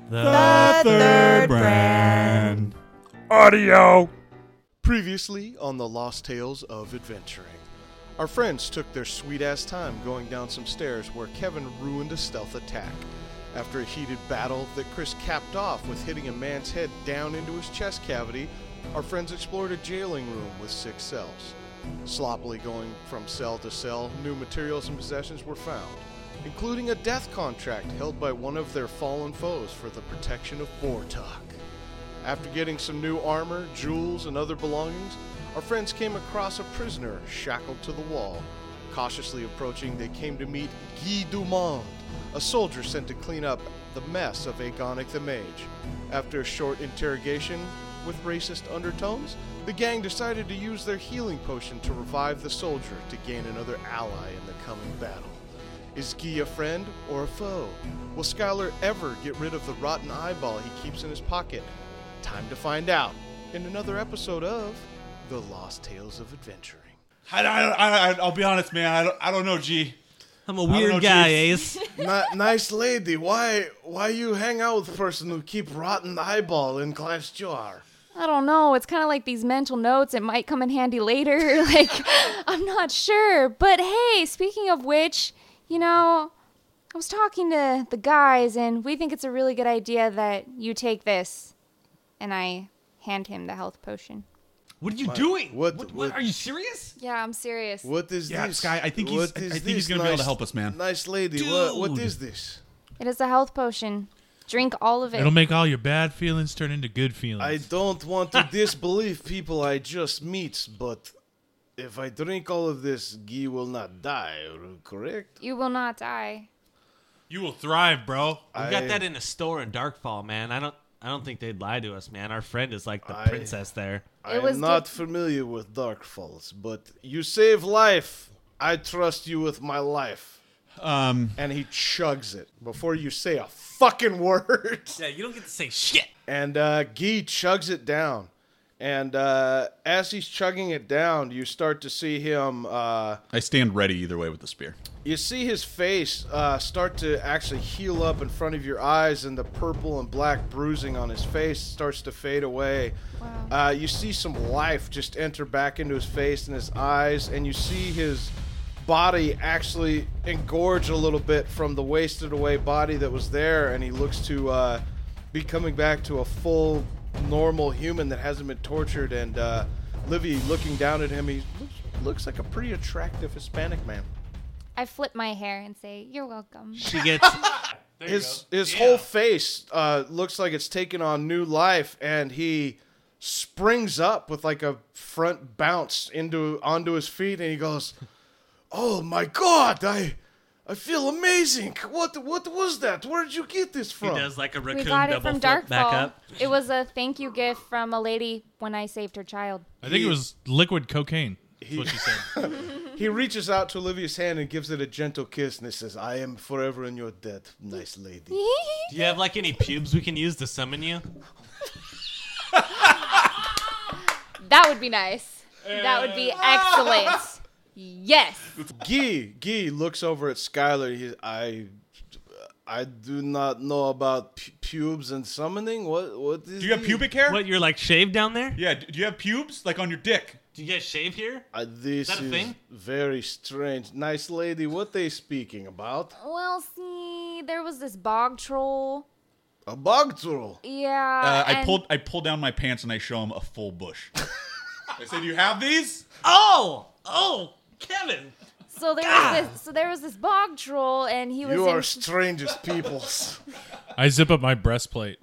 The Third Brand. Audio. Previously on the Lost Tales of Adventuring. Our friends took their sweet-ass time going down some stairs where Kevin ruined a stealth attack. After a heated battle that Chris capped off with hitting a man's head down into his chest cavity, our friends explored a jailing room with 6 cells. Sloppily going from cell to cell, new materials and possessions were found, including a death contract held by one of their fallen foes for the protection of Bortok. After getting some new armor, jewels, and other belongings, our friends came across a prisoner shackled to the wall. Cautiously approaching, they came to meet Guy Dumond, a soldier sent to clean up the mess of Agonic the Mage. After a short interrogation with racist undertones, the gang decided to use their healing potion to revive the soldier to gain another ally in the coming battle. Is Guy a friend or a foe? Will Skylar ever get rid of the rotten eyeball he keeps in his pocket? Time to find out in another episode of The Lost Tales of Adventuring. I'll be honest, man. I don't know, G. I'm a weird guy, Chief. Ace. Nice lady, why you hang out with a person who keep rotten eyeball in glass jar? I don't know. It's kind of like these mental notes. It might come in handy later. I'm not sure. But hey, speaking of which, I was talking to the guys, and we think it's a really good idea that you take this. And I hand him the health potion. What are you doing? What- Are you serious? Yeah, I'm serious. What is Yeah, this? Sky, I think he's going to be able to help us, man. Nice lady, Dude. what is this? It is a health potion. Drink all of it. It'll make all your bad feelings turn into good feelings. I don't want to disbelieve people I just meet, but if I drink all of this, Guy will not die, correct? You will not die. You will thrive, bro. We got that in a store in Darkfall, man. I don't think they'd lie to us, man. Our friend is like the princess there. I am not familiar with Dark Falls, but you save life. I trust you with my life. And he chugs it before you say a fucking word. Yeah, you don't get to say shit. And Guy chugs it down. And as he's chugging it down, you start to see him... I stand ready either way with the spear. You see his face start to actually heal up in front of your eyes, and the purple and black bruising on his face starts to fade away. Wow. You see some life just enter back into his face and his eyes, and you see his body actually engorge a little bit from the wasted away body that was there, and he looks to be coming back to a full normal human that hasn't been tortured. And Livy, looking down at him, he looks like a pretty attractive Hispanic man. I flip my hair and say, "You're welcome." She gets His whole face looks like it's taken on new life, and he springs up with like a front bounce onto his feet, and he goes, "Oh my God, I feel amazing. What was that? Where did you get this he from?" does like a We raccoon got it double from flip back Darkfall. up. It was a thank you gift from a lady when I saved her child. I think it was liquid cocaine. That's what she said. He reaches out to Olivia's hand and gives it a gentle kiss, and he says, "I am forever in your debt, nice lady." Do you have like any pubes we can use to summon you? That would be nice. That would be excellent. Yes. Guy looks over at Skylar. I do not know about pubes and summoning. What is? Do you have pubic hair? What, you're like shaved down there? Yeah, do you have pubes? Like on your dick? Do you guys shave here? This that a is thing? very strange. Nice lady, what they speaking about? Well, see, there was this bog troll. A bog troll. Yeah. I pull down my pants and I show him a full bush. I say, "Do you have these?" Oh, Kevin. So there was this bog troll, and he was. You are strangest peoples. I zip up my breastplate.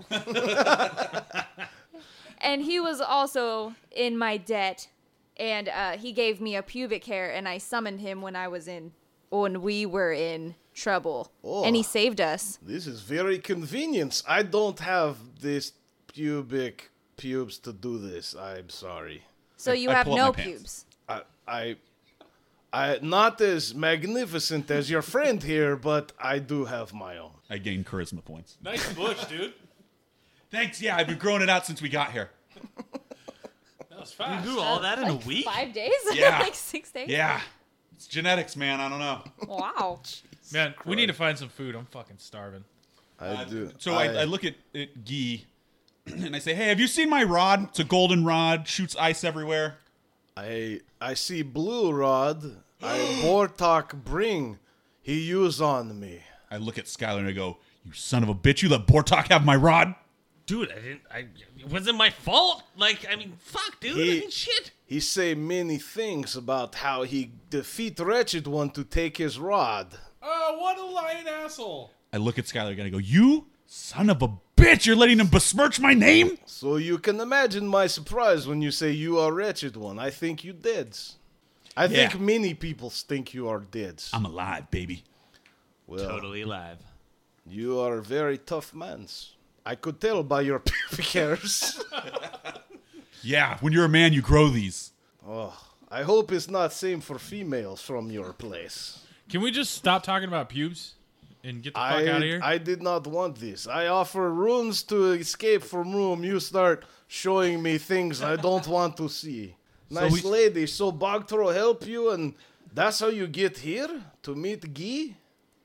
And he was also in my debt, and he gave me a pubic hair, and I summoned him when we were in trouble, and he saved us. This is very convenient. I don't have this pubes to do this. I'm sorry. So you I have pull up no my pants. pubes. I not as magnificent as your friend here, but I do have my own. I gain charisma points. Nice bush, dude. Thanks. Yeah, I've been growing it out since we got here. That was fast. You do all that in a week? 5 days? Yeah. Like 6 days? Yeah, it's genetics, man. I don't know. Wow. Man, we need to find some food. I'm fucking starving. I do. So I look at Guy and I say, "Hey, have you seen my rod? It's a golden rod, shoots ice everywhere." I see blue rod. I Bortok bring. He use on me. I look at Skylar and I go, "You son of a bitch! You let Bortok have my rod?" Dude, it wasn't my fault. Like, I mean, fuck, dude. Shit. He say many things about how he defeat Wretched One to take his rod. Oh, what a lying asshole. I look at Skylar again and I go, "You son of a bitch! You're letting him besmirch my name?" So you can imagine my surprise when you say you are Wretched One. I think you dead. I think many people think you are dead. I'm alive, baby. Well, Totally alive. you are a very tough man. I could tell by your pubic hairs. Yeah, when you're a man, you grow these. Oh, I hope it's not same for females from your place. Can we just stop talking about pubes and get the fuck out of here? I did not want this. I offer runes to escape from room. You start showing me things I don't want to see. Nice lady, so Bogtro help you, and that's how you get here to meet Guy?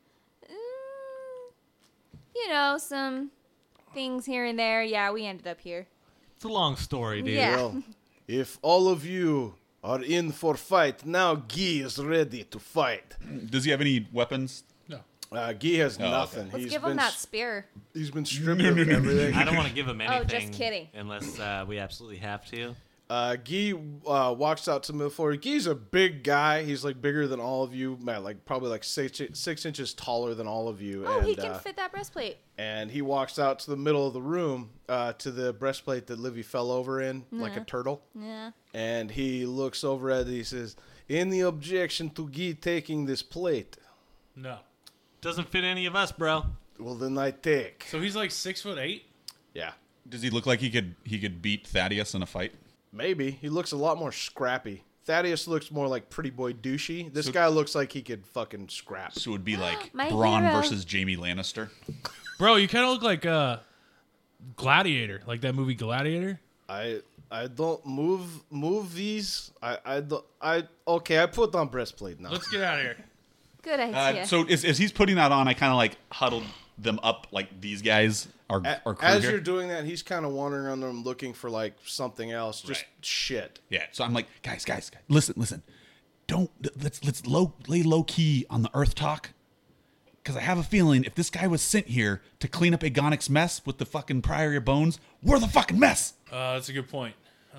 You know, some things here and there. Yeah, we ended up here. It's a long story, dude. Yeah. Well, if all of you are in for fight, now Guy is ready to fight. Does he have any weapons? No. Guy has nothing. Let's give him that spear. He's been stripped of everything. I don't want to give him anything. Oh, just kidding. Unless we absolutely have to. Guy walks out to the floor. Guy's a big guy. He's like bigger than all of you. Man, like probably like 6 inches taller than all of you. Oh, and, he can fit that breastplate. And he walks out to the middle of the room, to the breastplate that Livy fell over in, like a turtle. Yeah. And he looks over at it. He says, "Any objection to Guy taking this plate?" No. Doesn't fit any of us, bro. Well, then I take. So he's like 6'8"? Yeah, Does he look like he could beat Thaddeus in a fight? maybe. He looks a lot more scrappy. Thaddeus looks more like pretty boy douchey. This guy looks like he could fucking scrap. So it would be like My Braun hero. versus Jamie Lannister. Bro, you kind of look like Gladiator, like that movie Gladiator. I don't move these. I don't. Okay. I put on breastplate now. Let's get out of here. Good idea. So as he's putting that on, I kind of like huddled them up like these guys are crew As here. you're doing that, he's kind of wandering on them looking for like something else, just Right. shit. Yeah, so I'm like, guys, listen. Don't let's lay low key on the Earth talk, because I have a feeling if this guy was sent here to clean up Agonic's mess with the fucking Priory Bones, we're the fucking mess. That's a good point.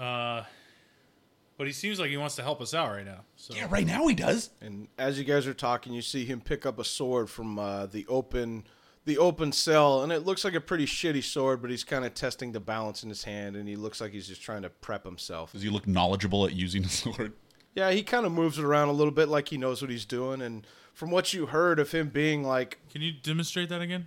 But he seems like he wants to help us out right now. So Yeah, right now he does. And as you guys are talking, you see him pick up a sword from the open cell, and it looks like a pretty shitty sword, but he's kind of testing the balance in his hand, and he looks like he's just trying to prep himself. Does he look knowledgeable at using a sword? Yeah, he kind of moves it around a little bit like he knows what he's doing, and from what you heard of him being like, Can you demonstrate that again?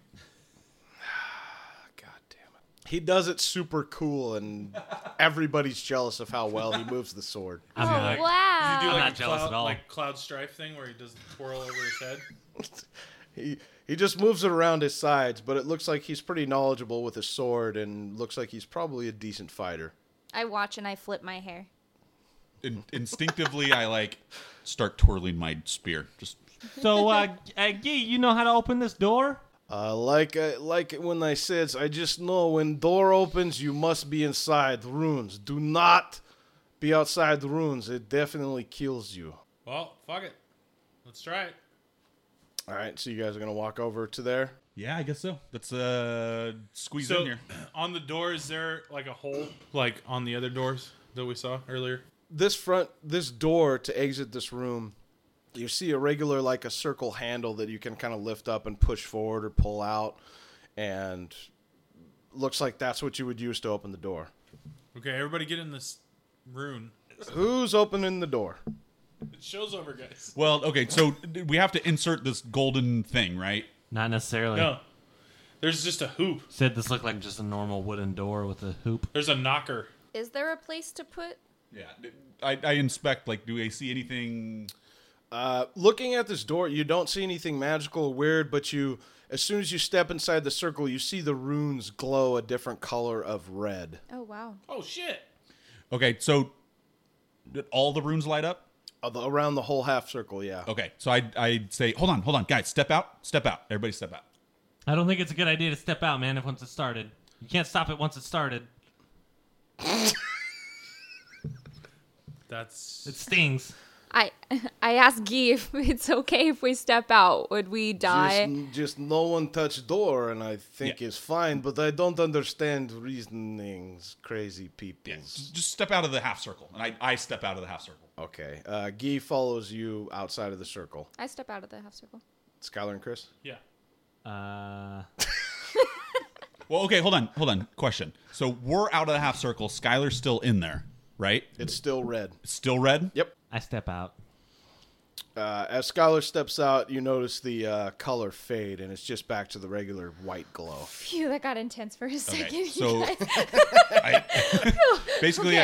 God damn it, he does it super cool, and everybody's jealous of how well he moves the sword. oh, like- wow. Do I'm like not a jealous cloud, at all. Like Cloud Strife thing where he does the twirl over his head. He just moves it around his sides, but it looks like he's pretty knowledgeable with his sword, and looks like he's probably a decent fighter. I watch and I flip my hair. Instinctively, I like start twirling my spear. Just So, Guy, you know how to open this door? Like when I said, I just know when door opens, you must be inside the runes. Do not be outside the runes. It definitely kills you. Well, fuck it. Let's try it. All right, so you guys are gonna walk over to there. yeah, I guess so. Let's squeeze So in here. on the door, is there like a hole like on the other doors that we saw earlier? This door to exit this room, you see a regular like a circle handle that you can kind of lift up and push forward or pull out, and looks like that's what you would use to open the door. Okay, everybody get in this rune. Who's opening the door? It shows over, guys. Well, okay, so we have to insert this golden thing, right? Not necessarily. No. There's just a hoop. Said this looked like just a normal wooden door with a hoop. There's a knocker. Is there a place to put? Yeah. I inspect, like, do I see anything? Looking at this door, you don't see anything magical or weird, but as soon as you step inside the circle, you see the runes glow a different color of red. Oh, wow. Oh, shit. Okay, so did all the runes light up? Around the whole half circle, yeah. Okay, so I'd say, hold on, guys, step out. Everybody step out. I don't think it's a good idea to step out, man, if once it's started. You can't stop it once it's started. It It stings. I asked Guy if it's okay if we step out. Would we die? Just no one touch door, and I think Yeah. it's fine. But I don't understand reasonings, crazy people. Just step out of the half circle, and I step out of the half circle. Okay. Guy follows you outside of the circle. I step out of the half circle. Skylar and Chris. Yeah. Well, okay, hold on. Question. So we're out of the half circle. Skylar's still in there, right? It's still red. It's still red? Yep. I step out. As Skylar steps out, you notice the color fade, and it's just back to the regular white glow. Phew, that got intense for a second. Okay, you so guys. basically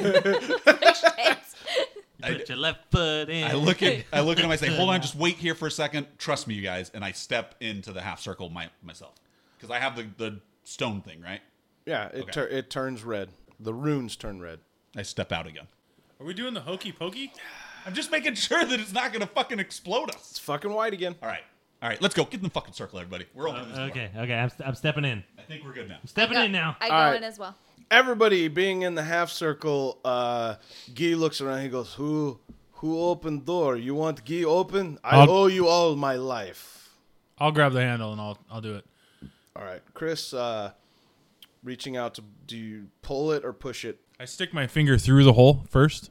Put your left foot in. I look at him, I say, hold on, just wait here for a second. Trust me, you guys. And I step into the half circle myself. Because I have the stone thing, right? Yeah, it turns red. The runes turn red. I step out again. Are we doing the hokey pokey? I'm just making sure that it's not going to fucking explode us. It's fucking white again. All right, let's go. Get in the fucking circle, everybody. We're opening this door. Okay. I'm stepping in. I think we're good now. Stepping in now. I All go right. in as well. Everybody being in the half circle, Guy looks around. He goes, "Who opened door? You want Guy open? I I'll- owe you all my life." I'll grab the handle and I'll do it. All right, Chris, reaching out to, do you pull it or push it? I stick my finger through the hole first,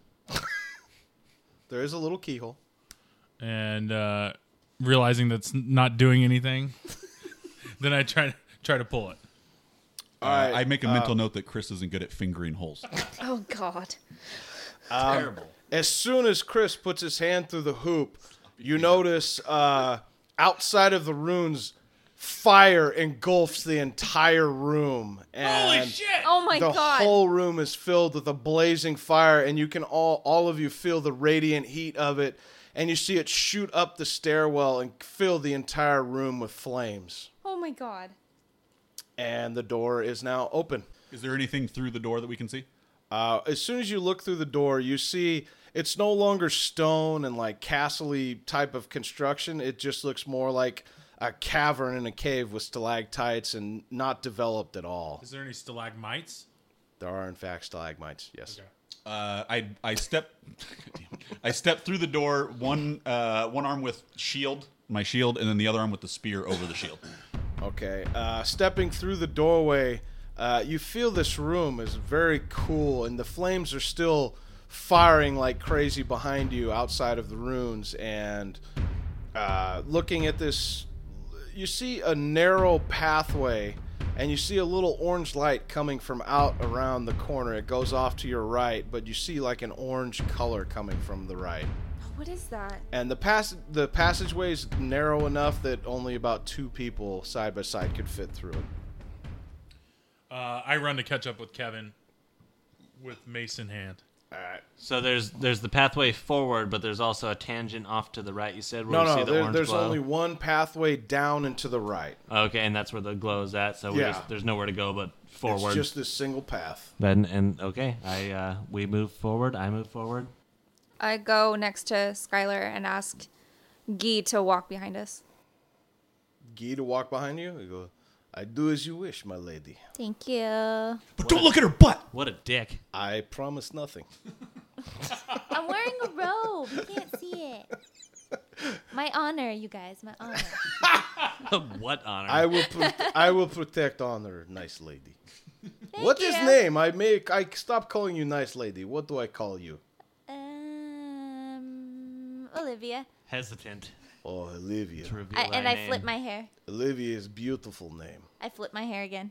There is a little keyhole. and realizing that's not doing anything, then I try to pull it. All right, I make a mental note that Chris isn't good at fingering holes. Oh God. Terrible. As soon as Chris puts his hand through the hoop, you notice outside of the runes, fire engulfs the entire room. And Oh my the God. whole room is filled with a blazing fire, and you can all of you feel the radiant heat of it, and you see it shoot up the stairwell and fill the entire room with flames. Oh my God. And the door is now open. Is there anything through the door that we can see? As soon as you look through the door, you see it's no longer stone and like castle-y type of construction. It just looks more like a cavern in a cave with stalactites and not developed at all. Is there any stalagmites? There are, in fact, stalagmites, yes. Okay. I step I step through the door, one arm with my shield, and then the other arm with the spear over the shield. Okay. Stepping through the doorway, you feel this room is very cool, and the flames are still firing like crazy behind you outside of the runes. And looking at this, you see a narrow pathway, and you see a little orange light coming from out around the corner. It goes off to your right, but you see like an orange color coming from the right. What is that? And the passageway is narrow enough that only about 2 people side by side could fit through it. I run to catch up with Kevin with mace in hand. All right. So there's the pathway forward, but there's also a tangent off to the right. You said where you see the orange there's glow. only one pathway down and to the right. Okay, and that's where the glow is at. So Yeah. there's nowhere to go but forward. It's just this single path. And okay, we move forward. I move forward. I go next to Skylar and ask Guy to walk behind us. Guy to walk behind you? You go, "I do as you wish, my lady. Thank you. But don't look at her butt. What a dick! I promise nothing." I'm wearing a robe. You can't see it. My honor, you guys. My honor. What honor? I will protect honor, nice lady. Thank What is you. name? I stop calling you nice lady. What do I call you? Olivia. Hesitant Oh, Olivia. to reveal And thy I name. flip my hair. Olivia is beautiful name. I flip my hair again.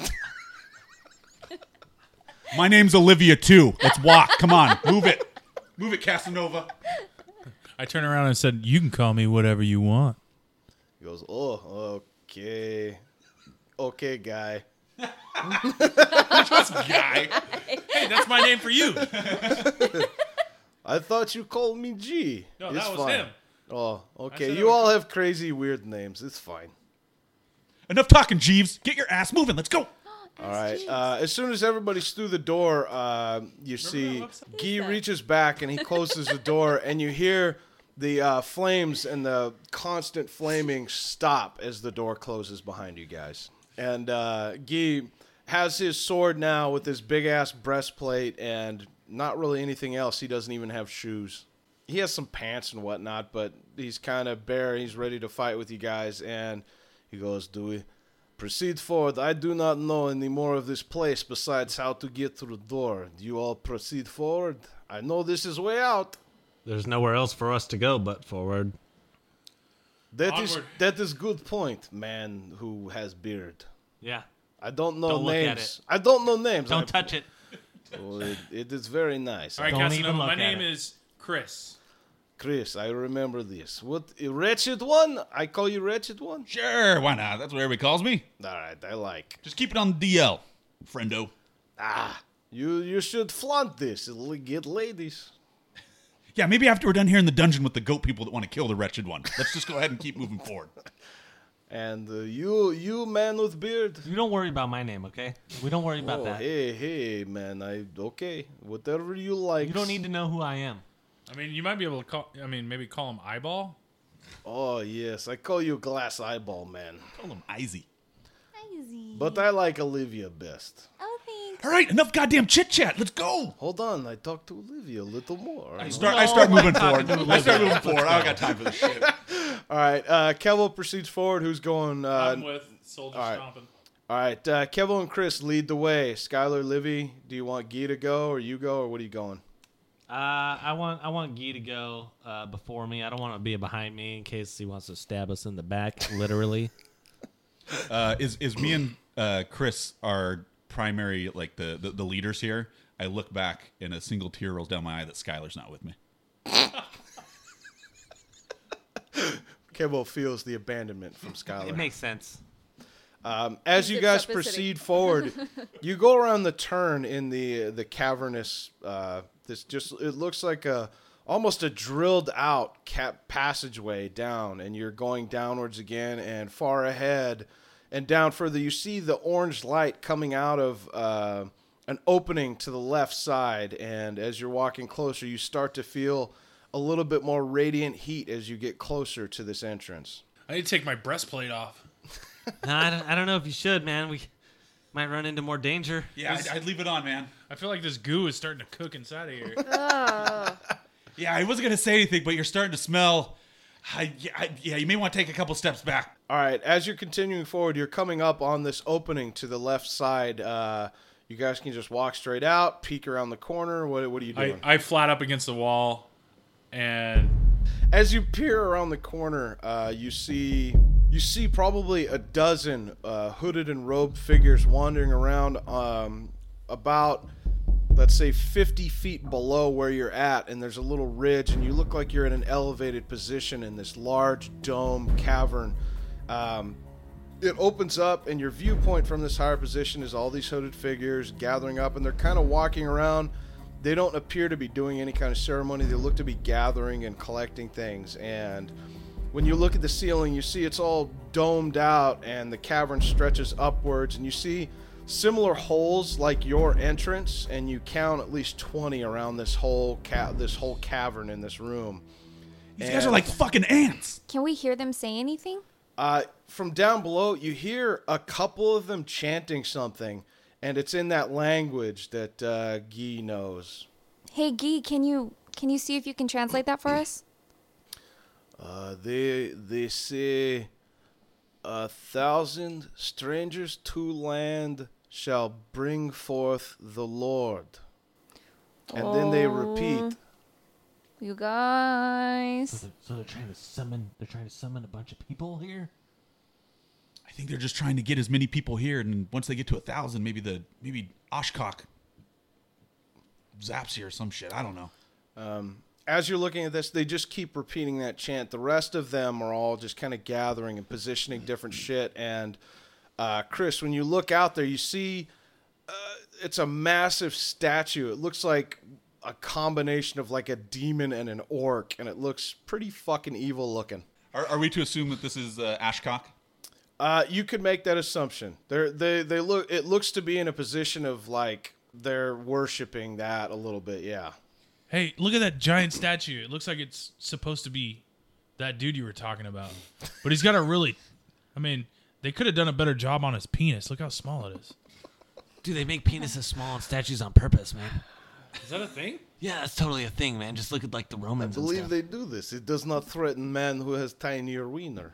My name's Olivia too. Let's walk. Come on, move it, Casanova. I turn around and said, "You can call me whatever you want." He goes, "Oh, okay. Okay, guy." Guy. Hey, that's my name for you. I thought you called me G. No, It's that was fine. him. Oh, okay. said You I all was- have crazy, weird names. It's fine. Enough talking, Jeeves. Get your ass moving. Let's go. All right. As soon as everybody's through the door, you see website? Guy reaches back and he closes the door, and you hear The flames and the constant flaming stop as the door closes behind you guys. And Guy has his sword now with his big-ass breastplate and not really anything else. He doesn't even have shoes. He has some pants and whatnot, but he's kind of bare. He's ready to fight with you guys. And he goes, "Do we proceed forward? I do not know any more of this place besides how to get through the door. Do you all proceed forward? I know this is way out." There's nowhere else for us to go but forward. Onward. That is good point, man who has beard. Yeah. I don't know Don't look at names. I don't know names. Don't touch it. Well, it is very nice. All right, Don't Casanova, even my look at name it. is Chris. Chris, I remember this. What, Wretched One? I call you Wretched One? Sure, why not? That's what everybody calls me. All right, I like. Just keep it on the DL, friendo. You should flaunt this. It'll get ladies. Yeah, maybe after we're done here in the dungeon with the goat people that want to kill the wretched one. Let's just go ahead and keep moving forward. And you man with beard. You don't worry about my name, okay? We don't worry about Oh, that. hey, man. Okay. Whatever you like. You don't need to know who I am. I mean, you might be able to call. I mean, maybe call him Eyeball. Oh, yes. I call you Glass Eyeball, man. Call him Izzy. Easy. But I like Olivia best. Oh, thanks. All right, enough goddamn chit chat. Let's go. Hold on. I talked to Olivia a little more. I start moving forward. I start moving forward. I don't got time for this shit. All right. Kevo proceeds forward. Who's going? I'm with Soldier all right. Stomping. All right. Kevo and Chris lead the way. Skylar, Livy, do you want Guy to go or you go or what are you going? I want Guy to go before me. I don't want to be behind me in case he wants to stab us in the back, literally. Is me and Chris our primary, like the leaders here? I look back and a single tear rolls down my eye that Skylar's not with me. Kevo feels the abandonment from Skylar. It makes sense. As you guys Simplicity. proceed forward, you go around the turn in the cavernous. It looks like almost a drilled out passageway down, and you're going downwards again, and far ahead and down further, you see the orange light coming out of an opening to the left side, and as you're walking closer, you start to feel a little bit more radiant heat as you get closer to this entrance. I need to take my breastplate off. No, I don't know if you should, man. We might run into more danger. Yeah, I'd leave it on, man. I feel like this goo is starting to cook inside of here. Yeah, I wasn't going to say anything, but you're starting to smell. Yeah, you may want to take a couple steps back. All right, as you're continuing forward, you're coming up on this opening to the left side. You guys can just walk straight out, peek around the corner. What are you doing? I flat up against the wall, and As you peer around the corner, you see probably a dozen hooded and robed figures wandering around about, let's say, 50 feet below where you're at, and there's a little ridge, and you look like you're in an elevated position in this large dome cavern. It opens up, and your viewpoint from this higher position is all these hooded figures gathering up, and they're kind of walking around. They don't appear to be doing any kind of ceremony. They look to be gathering and collecting things. And when you look at the ceiling, you see it's all domed out, and the cavern stretches upwards, and you see similar holes like your entrance, and you count at least 20 around this whole cavern in this room. These guys are like fucking ants. Can we hear them say anything? From down below, you hear a couple of them chanting something, and it's in that language that Guy knows. Hey, Guy, can you see if you can translate that for us? They say, 1,000 strangers to land shall bring forth the Lord. And then they repeat. You guys. So they're trying to summon. They're trying to summon a bunch of people here. I think they're just trying to get as many people here, and once they get to 1,000, maybe Oshkosh zaps you or some shit. I don't know. As you're looking at this, they just keep repeating that chant. The rest of them are all just kind of gathering and positioning different shit. And Chris, when you look out there, you see it's a massive statue. It looks like a combination of like a demon and an orc, and it looks pretty fucking evil looking. Are we to assume that this is Ashcock? You could make that assumption. They look. It looks to be in a position of like they're worshiping that a little bit. Yeah. Hey, look at that giant statue. It looks like it's supposed to be that dude you were talking about. But he's got a really... I mean, they could have done a better job on his penis. Look how small it is. Dude, they make penises small on statues on purpose, man. Is that a thing? Yeah, that's totally a thing, man. Just look at like the I Romans and believe stuff. they do this. It does not threaten man who has tinier wiener.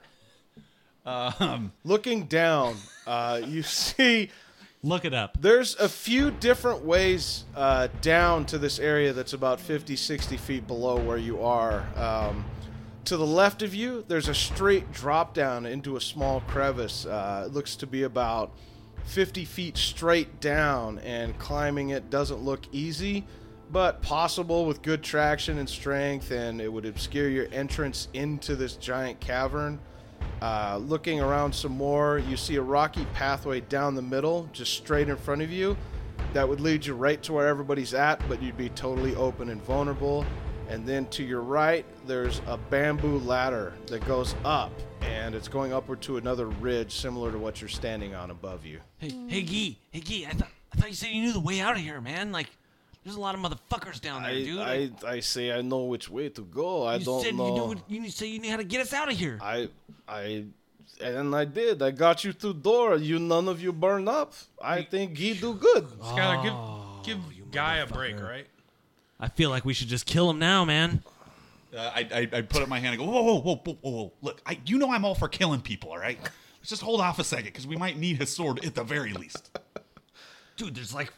Looking down, you see Look it up. there's a few different ways down to this area that's about 50, 60 feet below where you are. To the left of you, there's a straight drop down into a small crevice. It looks to be about 50 feet straight down, and climbing it doesn't look easy, but possible with good traction and strength, and it would obscure your entrance into this giant cavern. Looking around some more, you see a rocky pathway down the middle, just straight in front of you, that would lead you right to where everybody's at, but you'd be totally open and vulnerable. And then to your right, there's a bamboo ladder that goes up, and it's going upward to another ridge similar to what you're standing on above you. Hey, Gee. I thought you said you knew the way out of here, man. Like, there's a lot of motherfuckers down there, dude. I say I know which way to go. I you don't said know. you said you knew how to get us out of here. And I did. I got you through the door. None of you burned up. I think he do good. Skylar, give Guy a break, right? I feel like we should just kill him now, man. I put up my hand and go, whoa. Look, you know I'm all for killing people, all right? Let's just hold off a second, because we might need his sword at the very least. Dude, there's like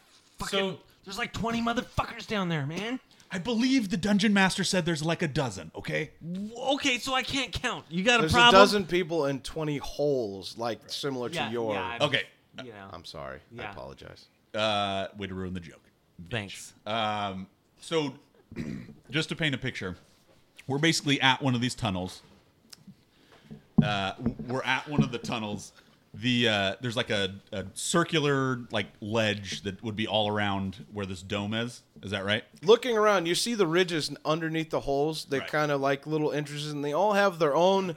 20 motherfuckers down there, man. I believe the dungeon master said there's like a dozen, okay? Okay, so I can't count. You got There's a problem? a dozen people in 20 holes, like similar to your. Okay. You know. I'm sorry. I Yeah. apologize. Way to ruin the joke. Thanks. So, just to paint a picture, we're basically at one of these tunnels. We're at one of the tunnels. There's like a circular like ledge that would be all around where this dome is. Is that right? Looking around, you see the ridges underneath the holes. They're Right. kind of like little entrances, and they all have their own.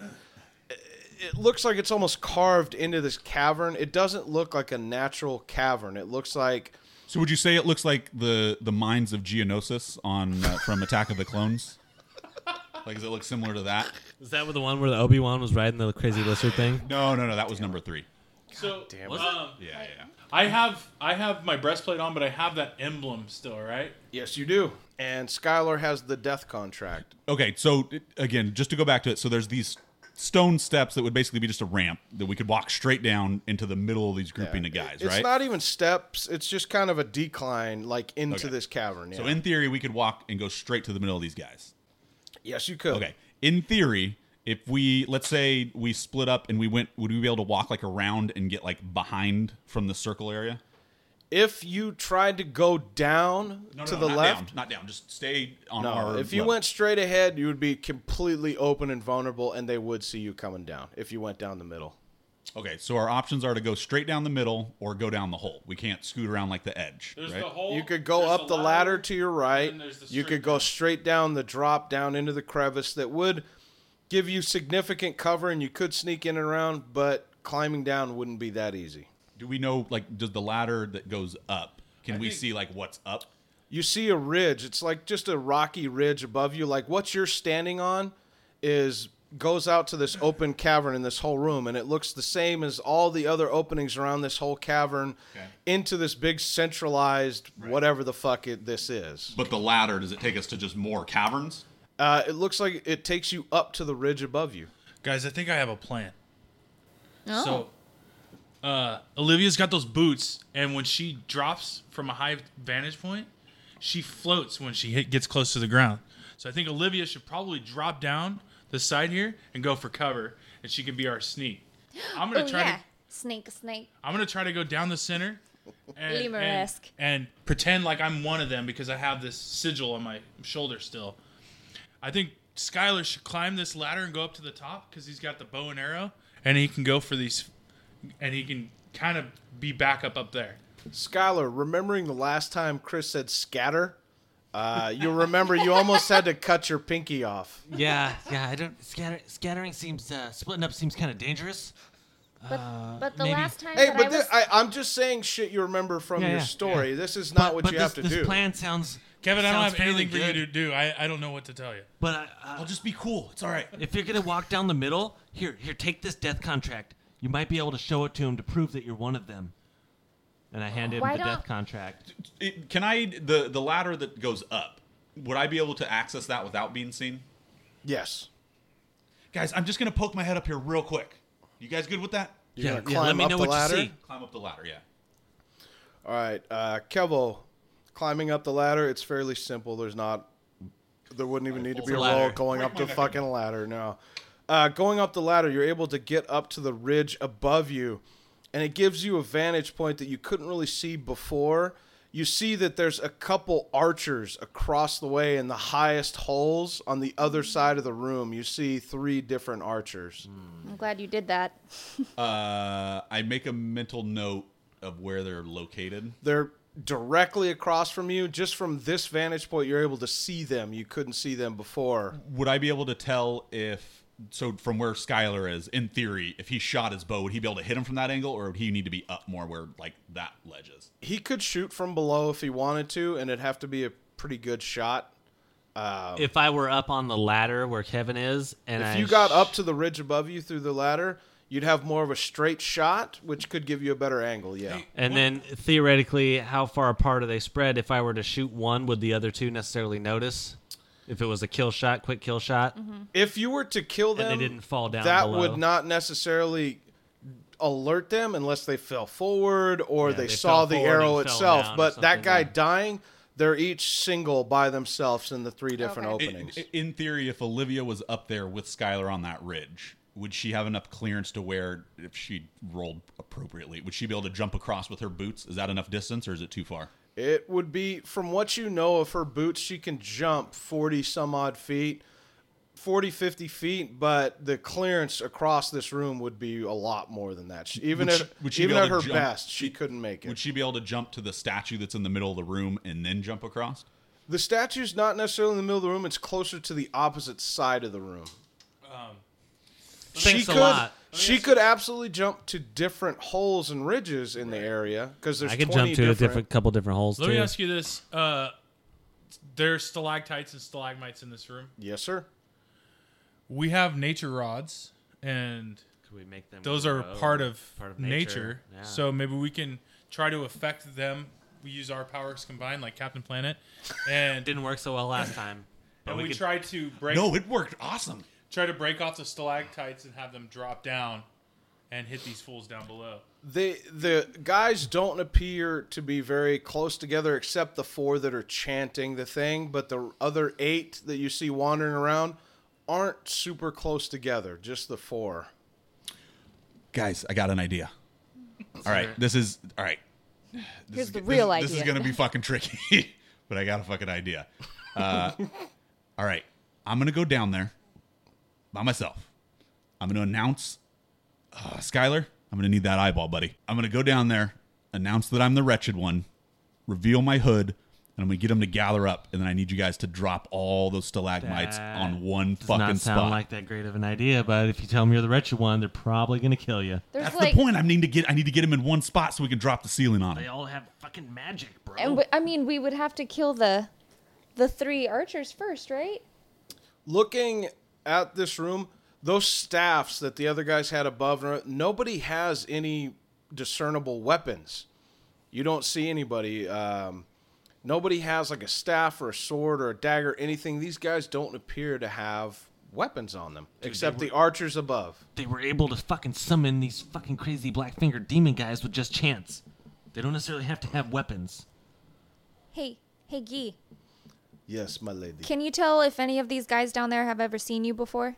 It looks like it's almost carved into this cavern. It doesn't look like a natural cavern. It looks like. So would you say it looks like the mines of Geonosis on from Attack of the Clones? Like, does it look similar to that? Is that the one where the Obi-Wan was riding the crazy lizard thing? No, that was number 3. So, damn Was it? Yeah. I have my breastplate on, but I have that emblem still, right? Yes, you do. And Skylar has the death contract. Okay, so again, just to go back to it, so there's these stone steps that would basically be just a ramp that we could walk straight down into the middle of these grouping of guys, It's right? not even steps. It's just kind of a decline, like into Okay. this cavern. So yeah. in theory, we could walk and go straight to the middle of these guys. Yes, you could. Okay. In theory, if let's say we split up and would we be able to walk like around and get like behind from the circle area? If you tried to go down to the not left, not down. Just stay on no. our. If you level. went straight ahead, you would be completely open and vulnerable, and they would see you coming down if you went down the middle. Okay, so our options are to go straight down the middle or go down the hole. We can't scoot around like the edge. There's right? the hole. You could go there's up the ladder to your right. and then there's the You straight could go down. straight down the drop down into the crevice that would give you significant cover, and you could sneak in and around, but climbing down wouldn't be that easy. Do we know, like, does the ladder that goes up, can we think- see, like, what's up? You see a ridge. It's like just a rocky ridge above you. Like what you're standing on goes out to this open cavern in this whole room, and it looks the same as all the other openings around this whole cavern into this big centralized whatever the fuck this is. But the ladder, does it take us to just more caverns? It looks like it takes you up to the ridge above you. Guys, I think I have a plan. Oh. So, Olivia's got those boots, and when she drops from a high vantage point, she floats when she gets close to the ground. So I think Olivia should probably drop down the side here and go for cover, and she can be our sneak. I'm gonna try to. Snake. I'm gonna try to go down the center. Lemur-esque. And pretend like I'm one of them because I have this sigil on my shoulder still. I think Skylar should climb this ladder and go up to the top because he's got the bow and arrow, and he can go for these, and he can kind of be back up there. Skylar, remembering the last time Chris said scatter, you'll remember you almost had to cut your pinky off. Yeah. I don't. Scattering seems splitting up seems kind of dangerous. But the maybe. last time Hey, that but I'm just saying shit you remember from your Yeah. story. This is not what you have to this do. plan sounds Kevin, I don't Sounds have anything fairly for you good. to do. I don't know what to tell you. But I'll just be cool. It's all right. if you're gonna walk down the middle, here, take this death contract. You might be able to show it to him to prove that you're one of them. And I handed him Why the don't- death contract. Can I the ladder that goes up? Would I be able to access that without being seen? Yes. Guys, I'm just gonna poke my head up here real quick. You guys good with that? You're Yeah, gonna let climb me up know the what ladder. you see. Climb up the ladder, yeah. All right, Kevo, climbing up the ladder. It's fairly simple. There wouldn't even need to be a It's a roll ladder. going Break up my the neck fucking ladder. No, going up the ladder, you're able to get up to the ridge above you, and it gives you a vantage point that you couldn't really see before. You see that there's a couple archers across the way in the highest holes on the other side of the room. You see 3 different archers. I'm glad you did that. I make a mental note of where they're located. They're directly across from you. Just from this vantage point, you're able to see them. You couldn't see them before. Would I be able to tell from where Skylar is, in theory, if he shot his bow, would he be able to hit him from that angle, or would he need to be up more where like that ledge is? He could shoot from below if he wanted to, and it'd have to be a pretty good shot. If I were up on the ladder where Kevin is, and If you got up to the ridge above you through the ladder, you'd have more of a straight shot, which could give you a better angle, yeah. and then theoretically, how far apart are they spread? If I were to shoot one, would the other 2 necessarily notice? If it was a kill shot, quick kill shot, If you were to kill them, and they didn't fall down that below. would not necessarily alert them unless they fell forward or Yeah, they they saw fell the forward arrow and fell itself. down or But that something, guy yeah. dying, they're each single by themselves in the 3 different Okay. openings. In theory, if Olivia was up there with Skylar on that ridge, would she have enough clearance to where, if she rolled appropriately, would she be able to jump across with her boots? Is that enough distance, or is it too far? It would be, from what you know of her boots, she can jump 40 some odd feet, 40, 50 feet, but the clearance across this room would be a lot more than that. Even Would at, she- would she even be at able her to jump- best, she couldn't make it. Would she be able to jump to the statue that's in the middle of the room and then jump across? The statue's not necessarily in the middle of the room. It's closer to the opposite side of the room. Thanks she a could, lot. She could absolutely jump to different holes and ridges in the area because there's I could 20 jump to a couple different holes Let too. me ask you this: there's stalactites and stalagmites in this room. Yes, sir. We have nature rods, and Could we make them those are grow? part of Part nature. Yeah. So maybe we can try to affect them. We use our powers combined, like Captain Planet, and Didn't work so well last time. But and we could- tried to break. No, it worked awesome. Try to break off the stalactites and have them drop down and hit these fools down below. The guys don't appear to be very close together except the 4 that are chanting the thing, but the other 8 that you see wandering around aren't super close together, just the 4. Guys, I got an idea. All right, this is all right. Here's the real This is idea. gonna be fucking tricky, but I got a fucking idea. All right, I'm gonna go down there by myself. I'm gonna announce, Skylar, I'm gonna need that eyeball, buddy. I'm gonna go down there, announce that I'm the wretched one, reveal my hood, and I'm gonna get them to gather up. And then I need you guys to drop all those stalagmites That on one Does fucking not sound spot. like that great of an idea, but if you tell them you're the wretched one, they're probably gonna kill you. There's That's like, the point. I need to get him in one spot so we can drop the ceiling on They him. all have fucking magic, bro. and I mean, we would have to kill the 3 archers first, right? Looking at this room, those staffs that the other guys had above, nobody has any discernible weapons. You don't see anybody. Nobody has like a staff or a sword or a dagger, anything. These guys don't appear to have weapons on them, except the archers above. They were able to fucking summon these fucking crazy black-fingered demon guys with just chance. They don't necessarily have to have weapons. Hey, Guy, Yes, my lady. can you tell if any of these guys down there have ever seen you before?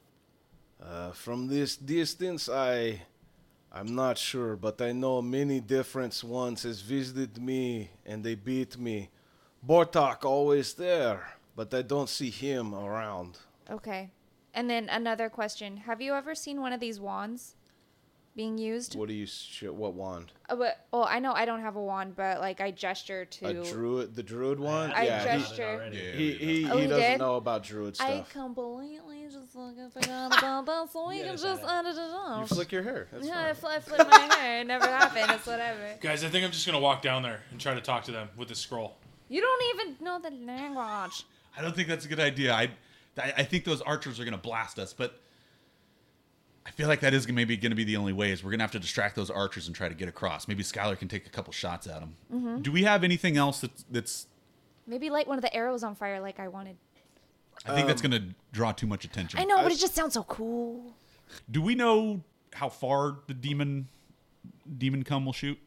From this distance, I'm not sure, but I know many different ones has visited me and they beat me. Bortok always there, but I don't see him around. Okay. And then another question. Have you ever seen one of these wands being used? What wand? Well, I know I don't have a wand, but like I gesture to. A druid, the druid one? I yeah, gesture. he Oh, he doesn't did? know about druid I stuff. completely just forgot about that, so we can just edit it You off. flick your hair. That's Yeah, fine. I flip my hair. It never happened. It's whatever. Guys, I think I'm just gonna walk down there and try to talk to them with this scroll. You don't even know the language. I don't think that's a good idea. I think those archers are going to blast us, but I feel like that is maybe going to be the only way. Is we're going to have to distract those archers and try to get across. Maybe Skylar can take a couple shots at them. Mm-hmm. Do we have anything else that's? Maybe light one of the arrows on fire like I wanted. I think that's going to draw too much attention. I know, but it just sounds so cool. Do we know how far the demon cum will shoot?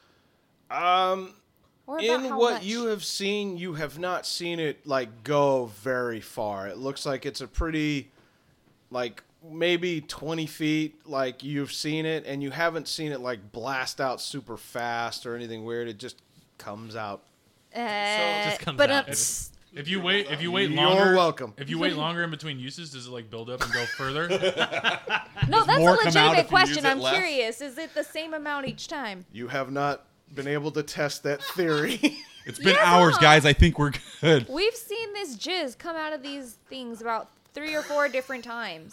Or about In how what much. you have seen, you have not seen it like go very far. It looks like it's a pretty, like maybe 20 feet. Like you've seen it, and you haven't seen it like blast out super fast or anything weird. It just comes out. just comes but out. If you wait You're longer, welcome. If you wait longer in between uses, does it like build up and go further? no, that's a more come out legitimate if you use question. it I'm less? curious. Is it the same amount each time? You have not been able to test that theory. It's been Yes, hours, huh? guys. I think we're good. We've seen this jizz come out of these things about 3 or 4 different times.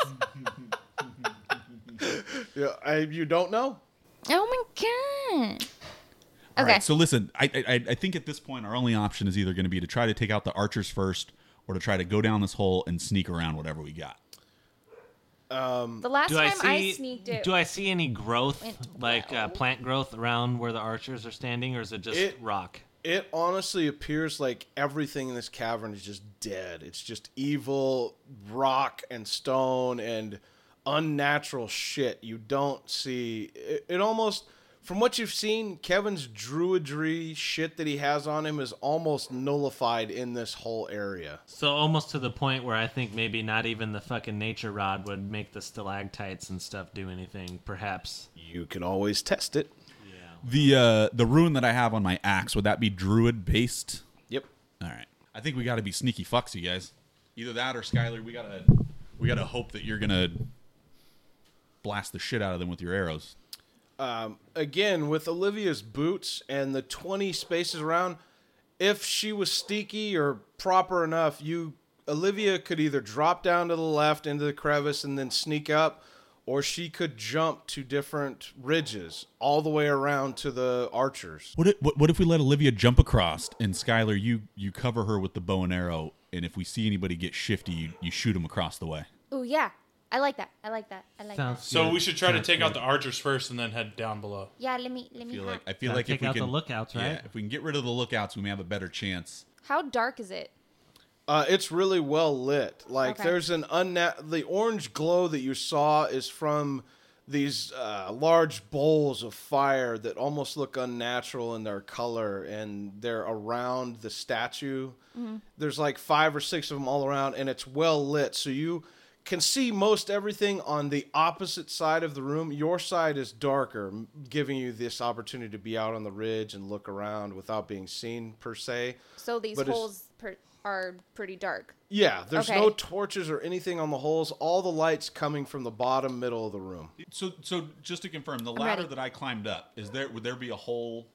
Yeah, you don't know? Oh my god. All Okay. right, so listen, I think at this point our only option is either going to be to try to take out the archers first, or to try to go down this hole and sneak around whatever we got. The last Do I time see? I sneaked it. Do I see any growth, went like well. plant growth, around where the archers are standing, or is it just rock? It honestly appears like everything in this cavern is just dead. It's just evil rock and stone and unnatural shit. You don't see it almost, from what you've seen, Kevin's druidry shit that he has on him is almost nullified in this whole area. So almost to the point where I think maybe not even the fucking nature rod would make the stalactites and stuff do anything. Perhaps. You can always test it. The rune that I have on my axe, would that be druid based? Yep. All right. I think we got to be sneaky fucks, you guys. Either that or Skylar, we gotta hope that you're gonna blast the shit out of them with your arrows. Again, with Olivia's boots and the 20 spaces around, if she was sneaky or proper enough, Olivia could either drop down to the left into the crevice and then sneak up, or she could jump to different ridges all the way around to the archers. What if we let Olivia jump across and Skylar, you cover her with the bow and arrow, and if we see anybody get shifty, you shoot them across the way. Ooh, yeah. I like that. I like that. Sounds So good. we should try to Sounds take out good. the archers first and then head down below. Yeah, let me I feel Gotta like take if we out can the lookouts, right? Yeah, if we can get rid of the lookouts, we may have a better chance. How dark is it? It's really well lit. Like Okay. there's the orange glow that you saw is from these large bowls of fire that almost look unnatural in their color, and they're around the statue. There's like 5 or 6 of them all around, and it's well lit, so you can see most everything on the opposite side of the room. Your side is darker, giving you this opportunity to be out on the ridge and look around without being seen per se. So these But it's- holes are pretty dark. Yeah, there's Okay. no torches or anything on the holes. All the light's coming from the bottom middle of the room. So just to confirm, the I'm ladder ready. that I climbed up, would there be a hole?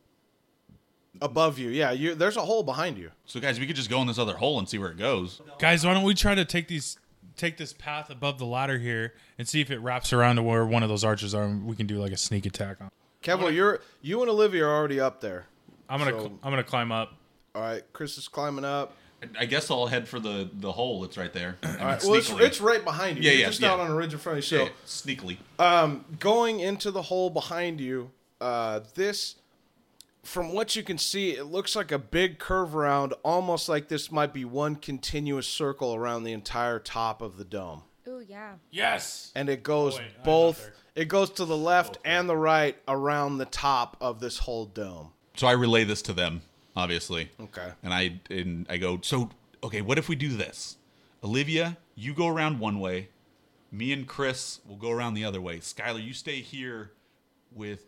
Above you, yeah, there's a hole behind you. So guys, we could just go in this other hole and see where it goes. Guys, why don't we try to take this path above the ladder here and see if it wraps around to where one of those archers are, and we can do like a sneak attack on. Kevin, you and Olivia are already up there. I'm gonna climb up. All right, Chris is climbing up. I guess I'll head for the hole that's right there. All right, well, it's right behind you. Yeah, You're yeah, just yeah. out on a ridge in front of you. So, sneakily. going into the hole behind you, this, from what you can see, it looks like a big curve around, almost like this might be one continuous circle around the entire top of the dome. Ooh, yeah. Yes. And it goes Oh, wait, I'm not both. there. It goes to the left and the right around the top of this whole dome. So I relay this to them, obviously. Okay. And I go, so okay, what if we do this? Olivia, you go around one way. Me and Chris will go around the other way. Skylar, you stay here with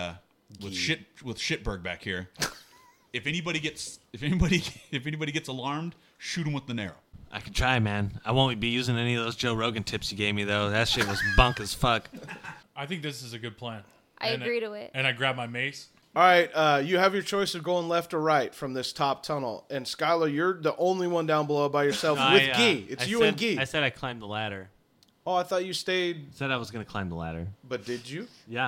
Shitberg back here. If anybody gets alarmed, shoot him with an arrow. I could try, man. I won't be using any of those Joe Rogan tips you gave me, though. That shit was bunk as fuck. I think this is a good plan. I agree to it. And I grab my mace. All right, you have your choice of going left or right from this top tunnel. And Skylar, you're the only one down below by yourself with Guy. It's you and Guy. I said I climbed the ladder. Oh, I thought you stayed, Said I was going to climb the ladder. but did you? Yeah.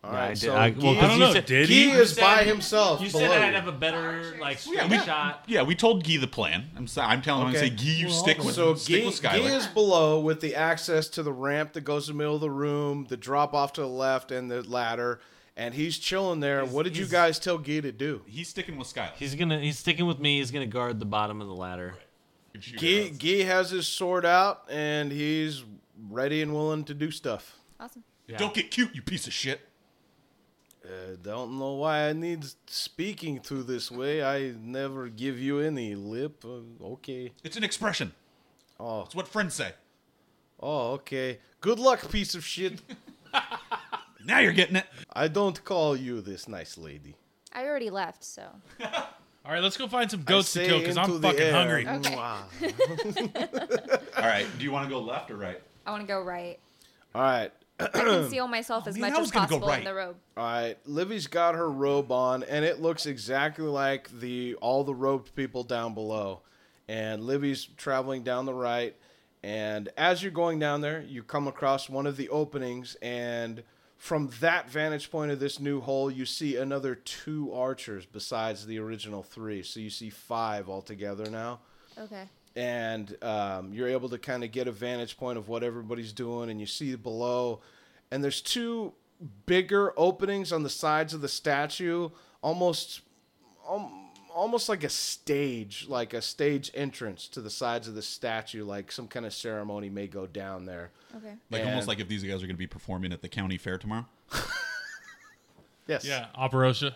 All Yeah, I right, did. so I Guy, don't I don't know. said- Did Guy he? is by himself. You below said I'd you. have a better like Yeah, shot. Yeah, we told Guy the plan. I'm telling him, Okay. I say, Guy, you stick with So stick Guy, with Guy Skylar. is below with the access to the ramp that goes in the middle of the room, the drop off to the left, and the ladder, and he's chilling there. What did you guys tell Guy to do? He's sticking with Skylar. He's sticking with me. He's gonna guard the bottom of the ladder. Guy has his sword out, and he's ready and willing to do stuff. Awesome. Don't get cute, you piece of shit. Don't know why I need speaking to this way. I never give you any lip. Okay. It's an expression. Oh, It's what friends say. okay. Good luck, piece of shit. Now you're getting it. I don't call you this nice lady. I already left, so. All right, let's go find some I goats to say kill because into I'm the fucking air. hungry. Okay. Mwah. All right. Do you want to go left or right? I want to go right. All right. I conceal myself as man, much I was as gonna go possible right. in the robe. All right, Livy's got her robe on, and it looks exactly like all the robed people down below. And Livy's traveling down the right, and as you're going down there, you come across one of the openings, and from that vantage point of this new hole, you see another 2 archers besides the original 3. So you see 5 altogether now. Okay. And you're able to kind of get a vantage point of what everybody's doing, and you see below, and there's 2 bigger openings on the sides of the statue, almost like a stage entrance to the sides of the statue, like some kind of ceremony may go down there. Okay. Like And- almost like if these guys are going to be performing at the county fair tomorrow. Yes. Yeah, Operosia.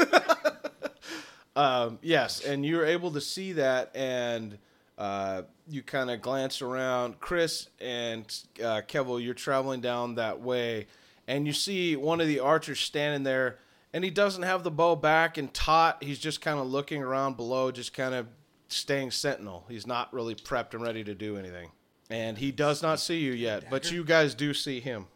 Yes, and you're able to see that, and you kind of glance around. Chris and Kevel, you're traveling down that way, and you see one of the archers standing there, and he doesn't have the bow back and taut. He's just kind of looking around below, just kind of staying sentinel. He's not really prepped and ready to do anything. And he does not see you yet, but you guys do see him.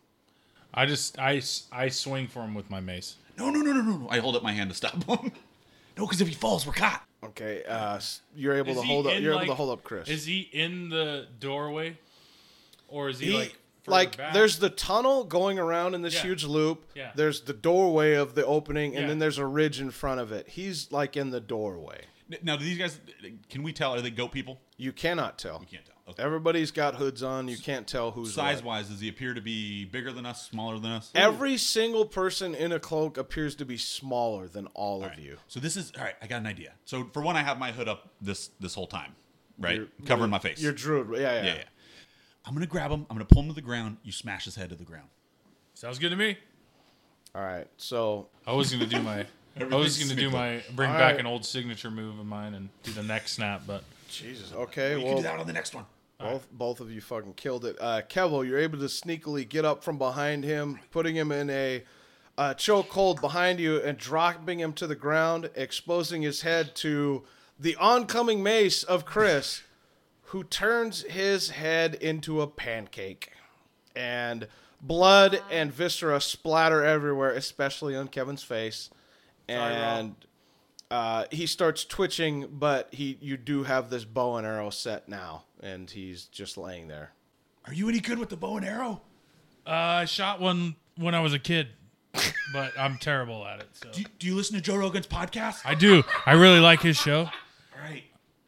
I swing for him with my mace. No. I hold up my hand to stop him. No, because if he falls, we're caught. Okay, you're able to hold up. You're able to hold up Chris. Is he in the doorway, or is he further like back? there's the tunnel going around in this Yeah. huge loop. Yeah. There's the doorway of the opening, and Yeah. then there's a ridge in front of it. He's like in the doorway. Now, do these guys, can we tell? Are they goat people? You cannot tell. We can't tell. Okay. Everybody's got hoods on. You can't tell who's what. Size-wise, does he appear to be bigger than us, smaller than us? Every single person in a cloak appears to be smaller than all of All right. you. So this is all right. I got an idea. So for one, I have my hood up this whole time, right, You're- covering my face. You're Druid. Yeah. yeah. I'm gonna grab him. I'm gonna pull him to the ground. You smash his head to the ground. Sounds good to me. All right. So I was gonna do my. bring All back right. an old signature move of mine and do the neck snap, but Jesus. Okay. You can Well, do that on the next one. both of you fucking killed it. Kevel, you're able to sneakily get up from behind him, putting him in a chokehold behind you and dropping him to the ground, exposing his head to the oncoming mace of Chris, who turns his head into a pancake. And blood and viscera splatter everywhere, especially on Kevin's face. And he starts twitching, but you do have this bow and arrow set now, and he's just laying there. Are you any good with the bow and arrow? I shot one when I was a kid, but I'm terrible at it. So Do you listen to Joe Rogan's podcast? I do. I really like his show. All right.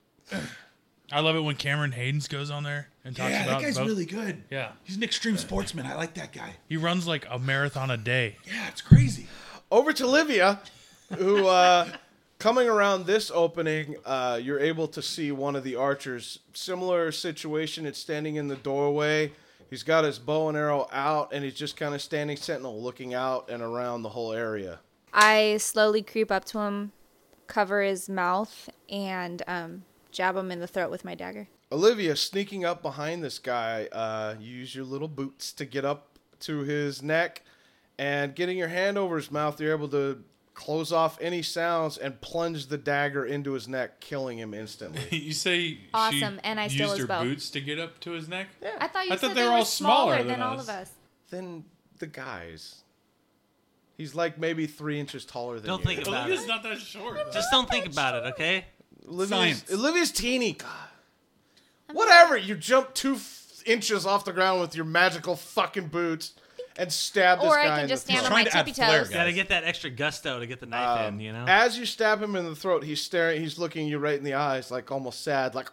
I love it when Cameron Haynes goes on there and talks Yeah, about that guy's both. really good. Yeah. He's an extreme sportsman. I like that guy. He runs like a marathon a day. Yeah, it's crazy. Over to Livia, who, coming around this opening, you're able to see one of the archers. Similar situation, it's standing in the doorway. He's got his bow and arrow out, and he's just kind of standing sentinel, looking out and around the whole area. I slowly creep up to him, cover his mouth, and jab him in the throat with my dagger. Olivia, sneaking up behind this guy, you use your little boots to get up to his neck, and getting your hand over his mouth, you're able to close off any sounds and plunge the dagger into his neck, killing him instantly. You say Awesome, she and I steal used his her bow. boots to get up to his neck? I thought you I said thought they they were were all smaller smaller than than all us. of us. Then the guys. He's like maybe 3 inches taller than Don't you. think about Olivia's it. not that short. Just don't think about it, okay? Science. Olivia's teeny. God. Whatever. You jump 2 inches off the ground with your magical fucking boots. Thank and stab this Or guy I can in just the stand throat. on my Trying to add tippy flair, toes. guys. Gotta get that extra gusto to get the knife in, you know? As you stab him in the throat, he's staring. He's looking you right in the eyes, like almost sad, like.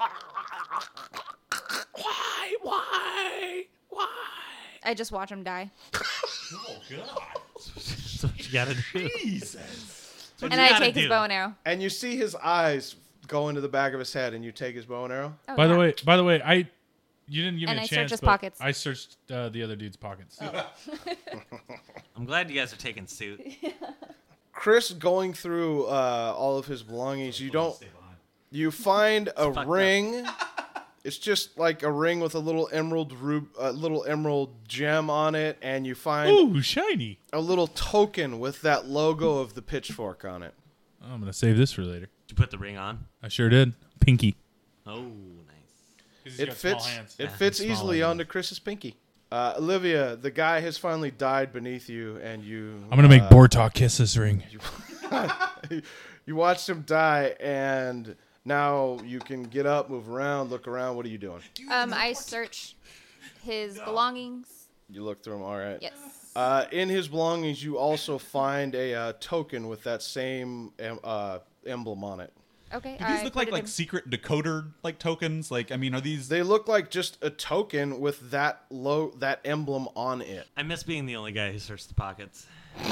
Why? I just watch him die. Oh God. That's what you gotta do. Jesus. That's what And you I gotta take his do. bow and arrow. And you see his eyes go into the back of his head, and you take his bow and arrow. Oh, By yeah. the way, you didn't give And me a I chance. search his but pockets. I searched the other dude's pockets. I'm glad you guys are taking suit. Chris going through all of his belongings. You find a fucked ring. It's just like a ring with a little emerald gem on it, and you find Ooh, shiny. a little token with that logo of the pitchfork on it. I'm gonna save this for later. Did you put the ring on? I sure did. Pinky. Oh, nice. It fits. It Yeah, fits small easily hands. onto Chris's pinky. Olivia, the guy has finally died beneath you, and you. I'm gonna make Bortok kiss this ring. You watched him die, and now you can get up, move around, look around. What are you doing? I search his belongings. You look through them. All right. Yes. In his belongings, you also find a token with that same emblem on it. Okay. Do these I look put like it in. secret decoder like tokens? Like, I mean, are these? They look like just a token with that emblem on it. I miss being the only guy who searched the pockets.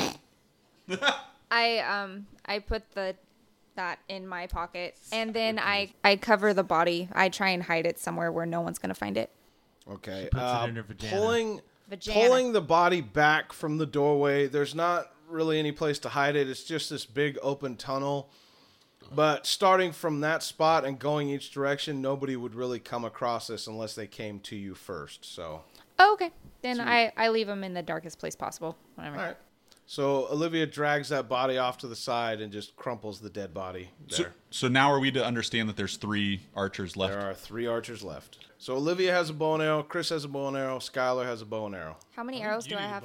I put that in my pocket, and then I cover the body. I try and hide it somewhere where no one's gonna find it. Okay. puts it in her vagina. Vagina. Pulling the body back from the doorway. There's not really any place to hide it. It's just this big open tunnel. But starting from that spot and going each direction, nobody would really come across this unless they came to you first. So, Oh, okay. Then I leave him in the darkest place possible. Whatever. all right. So Olivia drags that body off to the side and just crumples the dead body So, there. so now are we to understand that there's 3 archers left? There are 3 archers left. So Olivia has a bow and arrow, Chris has a bow and arrow, Skylar has a bow and arrow. How many arrows do I have?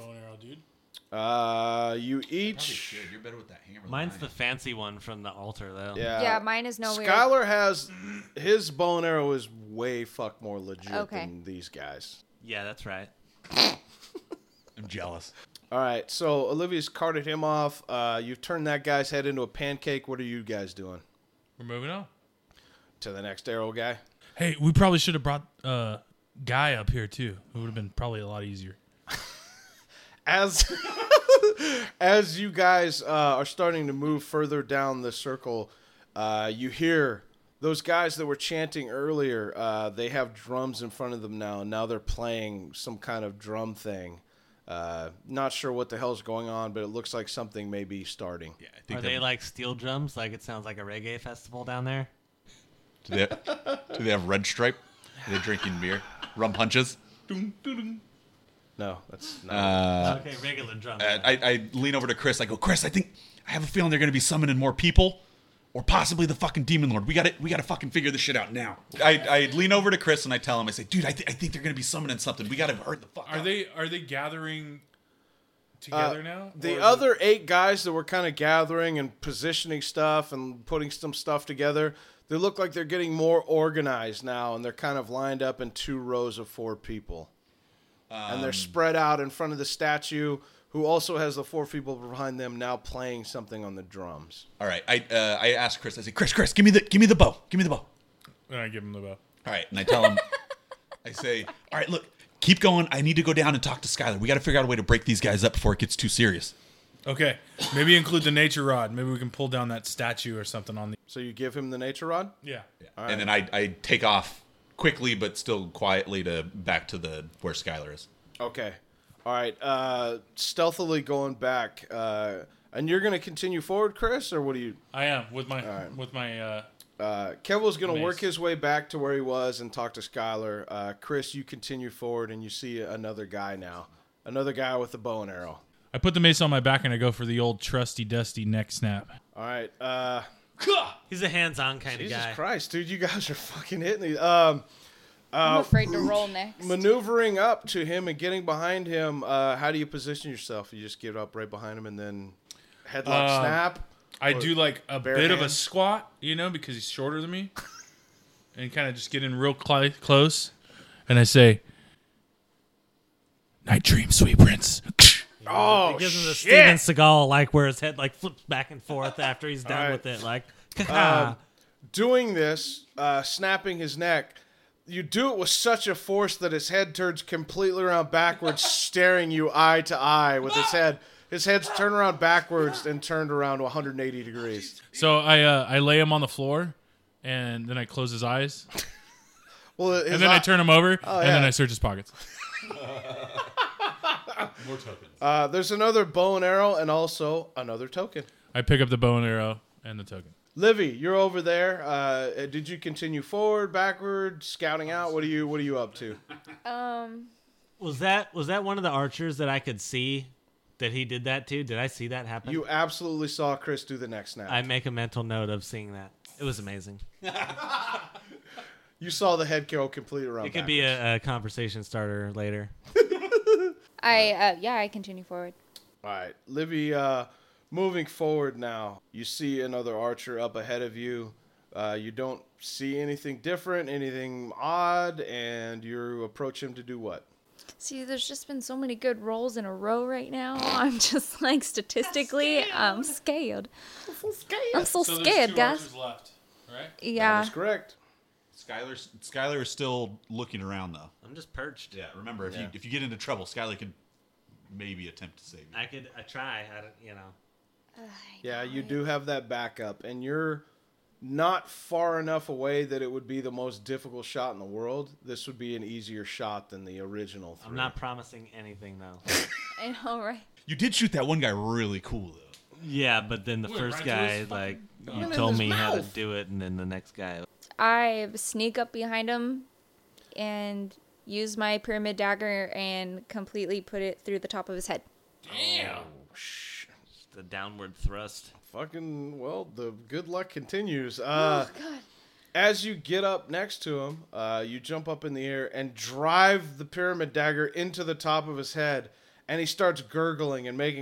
You each... You're better with that hammer. Mine's the fancy one from the altar, though. Yeah, mine is nowhere. Skylar has... His bow and arrow is way fuck more legit Okay. than these guys. Yeah, that's right. I'm jealous. All right, so Olivia's carted him off. You've turned that guy's head into a pancake. What are you guys doing? We're moving on. To the next arrow guy? Hey, we probably should have brought Guy up here too. It would have been probably a lot easier. As as you guys are starting to move further down the circle, you hear those guys that were chanting earlier. They have drums in front of them now. Now they're playing some kind of drum thing. Not sure what the hell's going on, but it looks like something may be starting. Yeah, I think Are they like steel drums? Like it sounds like a reggae festival down there? do they have red stripe? Are they drinking beer? Rum punches? No, that's not. Okay, regular drums. I lean over to Chris. I go, Chris, I have a feeling they're going to be summoning more people, or possibly the fucking demon lord. We got to fucking figure this shit out now. I lean over to Chris and I tell him, I say, dude, I think they're going to be summoning something. We got to hurry the fuck Are up. they gathering together now? The Or is other 8 guys that were kind of gathering and positioning stuff and putting some stuff together, they look like they're getting more organized now, and they're kind of lined up in 2 rows of 4 people. And they're spread out in front of the statue, who also has the 4 people behind them now playing something on the drums. All right. I ask Chris. I say, Chris, give me the bow. Give me the bow. And I give him the bow. All right. And I tell him, I say, all right, look, keep going. I need to go down and talk to Skylar. We got to figure out a way to break these guys up before it gets too serious. Okay, maybe include the nature rod. Maybe we can pull down that statue or something on the. So you give him the nature rod? Yeah. And then I take off quickly, but still quietly back to where Skylar is. Okay. All right. Stealthily going back. And you're going to continue forward, Chris, or what do you... I am with my Kevil's going to Mace. work his way back to where he was and talk to Skylar. Chris, you continue forward, and you see another guy now. Another guy with a bow and arrow. I put the mace on my back and I go for the old trusty dusty neck snap. All right. He's a hands-on kind of Jesus guy. Christ, dude, you guys are fucking hitting these. I'm afraid to roll next. Maneuvering up to him and getting behind him, how do you position yourself? You just get up right behind him and then headlock snap? I Or do like a bare bit of a hand? squat, because he's shorter than me, and kind of just get in real close, and I say, Night dream, sweet prince. Oh, It gives him the shit! Steven Seagal, like, where his head, like, flips back and forth after he's done right. with it. Like, caca. Doing this, snapping his neck, you do it with such a force that his head turns completely around backwards, staring you eye to eye with his head. His head's turned around backwards and turned around 180 degrees. So I lay him on the floor, and then I close his eyes, Well, and then I turn him over, and yeah. then I search his pockets. More tokens. There's another bow and arrow and also another token. I pick up the bow and arrow and the token. Livy, you're over there. Did you continue forward, backward, scouting out? What are you up to? Was that one of the archers that I could see that he did that to? Did I see that happen? You absolutely saw Chris do the next snap. I make a mental note of seeing that. It was amazing. You saw the head go completely around. It could be a conversation starter later. I continue forward. All right, Livy. Moving forward now, you see another archer up ahead of you. You don't see anything different, anything odd, and you approach him to do what? See, there's just been so many good rolls in a row right now. I'm just like statistically, I'm scared. I'm so scared, guys. left, right? Yeah. That's correct. Skylar is still looking around though. I'm just perched. Yeah, remember if you get into trouble, Skylar can maybe attempt to save you. I try. I don't. Yeah, you do have that backup, and you're not far enough away that it would be the most difficult shot in the world. This would be an easier shot than the original three. I'm not promising anything though. I know, right? You did shoot that one guy really cool though. Yeah, but then the Wait, first right to guy, his like, fucking- you in told his me how to mouth. do it, and then the next guy. I sneak up behind him and use my pyramid dagger and completely put it through the top of his head. Damn. The downward thrust. Fucking, well, the good luck continues. Oh, God. As you get up next to him, you jump up in the air and drive the pyramid dagger into the top of his head, and he starts gurgling and making...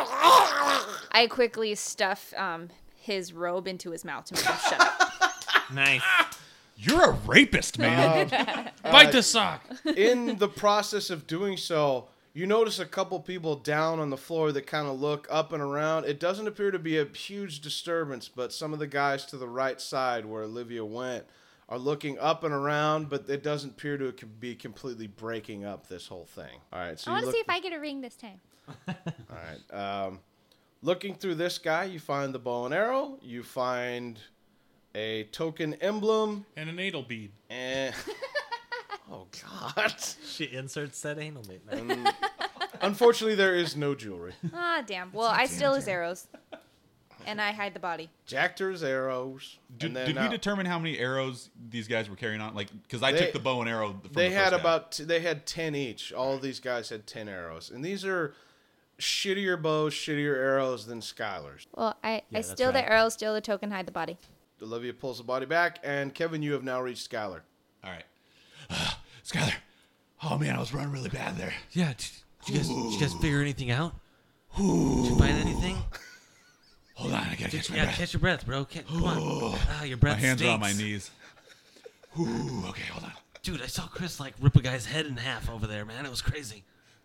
I quickly stuff his robe into his mouth to make him shut up. Nice. You're a rapist, man. Bite the sock. In the process of doing so, you notice a couple people down on the floor that kind of look up and around. It doesn't appear to be a huge disturbance, but some of the guys to the right side where Olivia went are looking up and around, but it doesn't appear to be completely breaking up this whole thing. All right, so I want you to look, see if I get a ring this time. all right. Looking through this guy, you find the bow and arrow. You find a token emblem, And an anal bead. and oh god! She inserts that anal bait. Unfortunately, there is no jewelry. Ah, damn. Well, I steal his arrows. And I hide the body. Jactor's arrows. Did, and then did we now- determine how many arrows these guys were carrying on? Like, because I They- took the bow and arrow. From They the had first guy. they had 10 each. All of these guys had 10 arrows, and these are shittier bows, shittier arrows than Skylar's. Well, I that's steal right. the arrows, steal the token, hide the body. Olivia pulls the body back, and Kevin, you have now reached Skylar. All right, Skylar. Oh man, I was running really bad there. Yeah. Did you guys figure anything out? Did you find anything? Hold on, I gotta catch my Yeah, breath. catch your breath, bro. Come on. Ah, your breath My hands are on my stinks. knees. Ooh, okay, hold on. Dude, I saw Chris like rip a guy's head in half over there, man. It was crazy.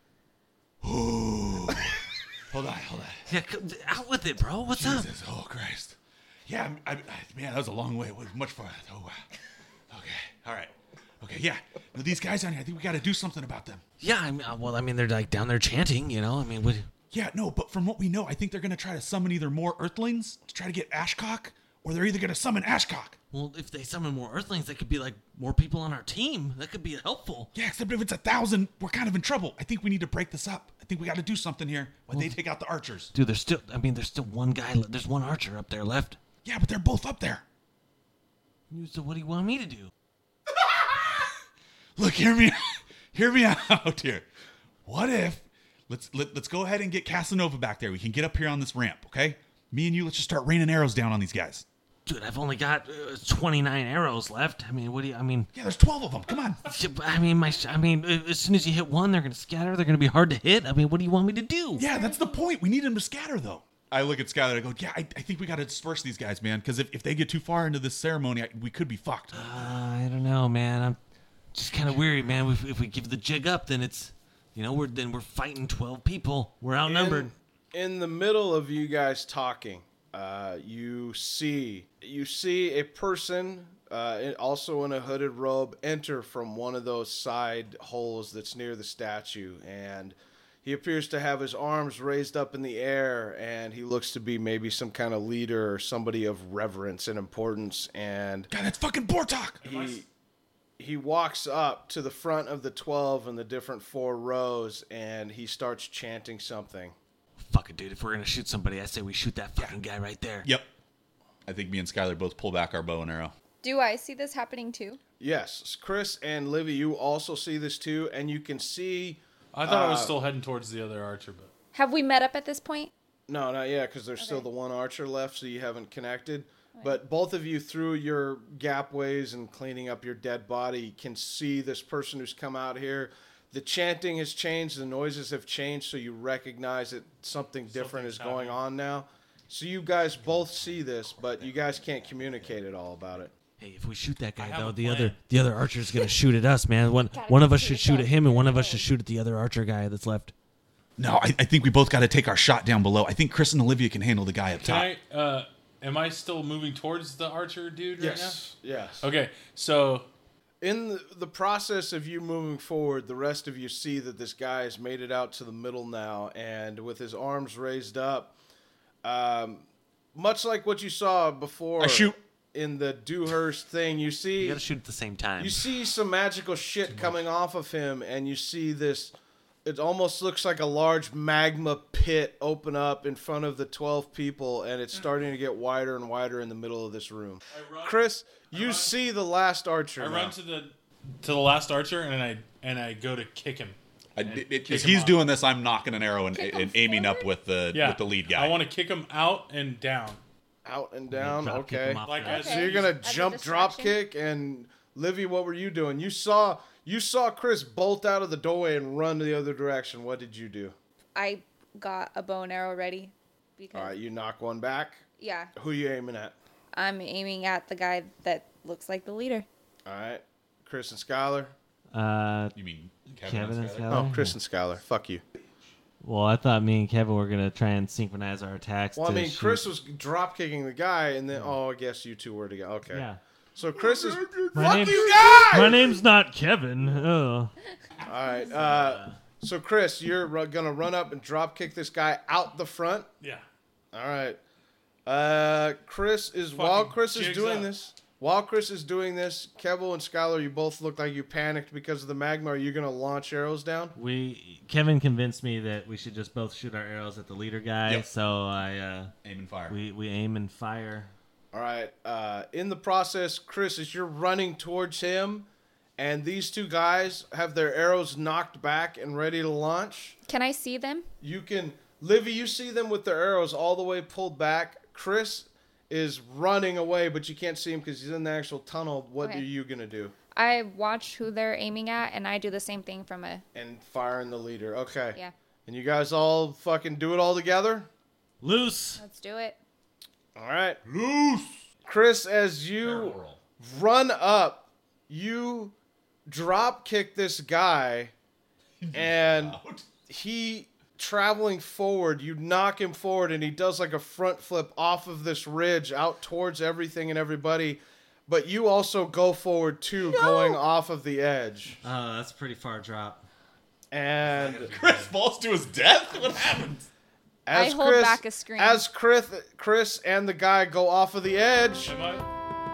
Hold on. Yeah, out with it, bro. What's up? Jesus, oh Christ. Yeah, man, that was a long way. It was much farther. Oh, wow. Okay, all right. Okay, yeah. Now, these guys on here, I think we got to do something about them. Yeah, I mean, they're like down there chanting, you know. I mean, what? Yeah, no, but from what we know, I think they're going to try to summon either more Earthlings to try to get Ashcock, or they're either going to summon Ashcock. Well, if they summon more Earthlings, that could be like more people on our team. That could be helpful. Yeah, except if it's 1,000, we're kind of in trouble. I think we need to break this up. I think we got to do something here while they take out the archers. Dude, there's still one guy. There's one archer up there left. Yeah, but they're both up there. So what do you want me to do? Look, hear me out here. What if let's go ahead and get Casanova back there. We can get up here on this ramp, okay? Me and you, let's just start raining arrows down on these guys. Dude, I've only got 29 arrows left. I mean, what do you? I mean, Yeah, there's 12 of them. Come on. I mean, as soon as you hit one, they're gonna scatter. They're gonna be hard to hit. I mean, what do you want me to do? Yeah, that's the point. We need them to scatter, though. I look at Skylar and I go, yeah, I think we got to disperse these guys, man, because if they get too far into this ceremony, we could be fucked. I don't know, man. I'm just kind of weary, man. If we give the jig up, then it's we're fighting 12 people. We're outnumbered. In the middle of you guys talking, you see a person, also in a hooded robe, enter from one of those side holes that's near the statue, and he appears to have his arms raised up in the air, and he looks to be maybe some kind of leader or somebody of reverence and importance. And God, that's fucking Bortok. he walks up to the front of the 12 in the different 4 rows, and he starts chanting something. Fuck it, dude. If we're going to shoot somebody, I say we shoot that fucking guy right there. Yep. I think me and Skylar both pull back our bow and arrow. Do I see this happening too? Yes, Chris and Livy, you also see this too, and you can see... I thought I was still heading towards the other archer, but Have we met up at this point? No, not yet, because there's still the one archer left, so you haven't connected. But both of you, through your gapways and cleaning up your dead body, can see this person who's come out here. The chanting has changed, the noises have changed, so you recognize that something different is going on now. So you guys both see this, but you guys can't communicate at all about it. Hey, if we shoot that guy, have though, a the plan. other archer's going to shoot at us, man. One of us should shoot at him, and one of us should shoot at the other archer guy that's left. No, I think we both got to take our shot down below. I think Chris and Olivia can handle the guy up top. am I still moving towards the archer dude right now? Yes. Okay, so In the process of you moving forward, the rest of you see that this guy has made it out to the middle now, and with his arms raised up, much like what you saw before I shoot. in the Dewhurst thing, you You got to shoot at the same time. You see some magical shit coming off of him, and you see this. It almost looks like a large magma pit open up in front of the 12 people, and it's starting to get wider and wider in the middle of this room. Chris, you see the last archer. I now. run to the last archer and I go to kick him. As he's doing this, I'm knocking an arrow and aiming up with the lead guy. I want to kick him out and down. Out and down. Drop kick Okay. him off Like the- as So you're gonna As a jump drop distraction? kick, and Livy, what were you doing? You saw Chris bolt out of the doorway and run the other direction. What did you do? I got a bow and arrow ready. Because, All right, you knock one back. yeah, Who you aiming at? I'm aiming at the guy that looks like the leader. All right, Chris and Skylar. You mean Kevin and Skylar? Skylar? Oh, Chris and Skylar. Fuck you. Well, I thought me and Kevin were going to try and synchronize our attacks. Well, I to mean, shoot. Chris was drop kicking the guy, and then I guess you two were together. Okay. Yeah. So Chris is. My name- you guys! My name's not Kevin. Oh. All right. So Chris, you're gonna run up and drop kick this guy out the front. Yeah. All right. Chris is while Chris is jigs doing up. this. While Chris is doing this, Kevo and Skylar, you both look like you panicked because of the magma. Are you gonna launch arrows down? Kevin convinced me that we should just both shoot our arrows at the leader guy. Yep. So I Aim and fire. we aim and fire. All right. In the process, Chris, as you're running towards him, and these two guys have their arrows knocked back and ready to launch, Can I see them? you can, Livy, you see them with their arrows all the way pulled back. Chris is running away, but you can't see him because he's in the actual tunnel. What Okay. are you gonna do? I watch who they're aiming at, and I do the same thing from a And firing the leader. Okay. yeah. And you guys all fucking do it all together? Loose. Let's do it. All right. Loose. Chris, as you run up, you drop kick this guy, and he traveling forward, you knock him forward, and he does like a front flip off of this ridge out towards everything and everybody. But you also go forward too, going off of the edge. Oh, that's a pretty far drop. And Chris falls to his death? What happened? as I hold back a scream. As Chris and the guy go off of the edge, Am I?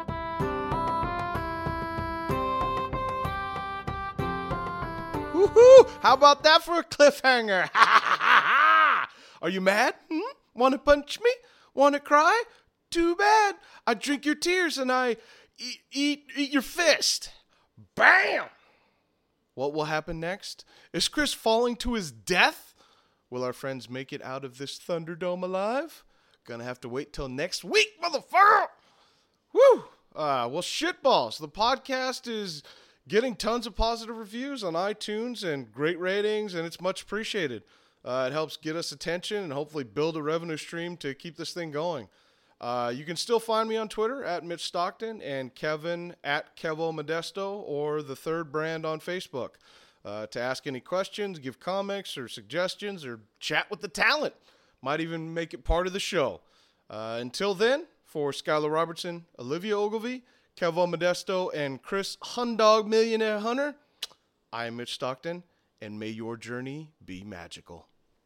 woohoo! How about that for a cliffhanger? Are you mad? Want to punch me? Want to cry? Too bad. I drink your tears and I eat your fist. Bam! What will happen next? Is Chris falling to his death? Will our friends make it out of this Thunderdome alive? Gonna have to wait till next week, motherfucker! Woo! Well, shitballs. The podcast is getting tons of positive reviews on iTunes and great ratings, and it's much appreciated. It helps get us attention and hopefully build a revenue stream to keep this thing going. You can still find me on Twitter at Mitch Stockton and Kevin at Kevo Modesto or the Third Brand on Facebook. to ask any questions, give comments or suggestions, or chat with the talent. Might even make it part of the show. Until then, for Skylar Robertson, Olivia Ogilvie, Kelvin Modesto, and Chris Hundog Millionaire Hunter, I am Mitch Stockton, and may your journey be magical.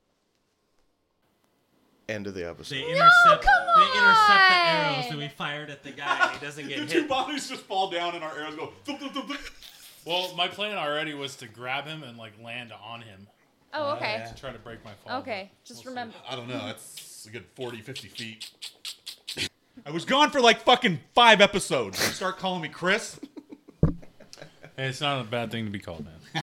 End of the episode. They intercept the on! arrows that we fired at the guy. And he doesn't get The two hit. bodies just fall down and our arrows go. Thump, thump, thump, thump. Well, my plan already was to grab him and like land on him. Oh, okay. To try to break my fall. Okay, just remember. I don't know. That's a good 40, 50 feet. I was gone for like fucking 5 episodes. You start calling me Chris? Hey, it's not a bad thing to be called, man.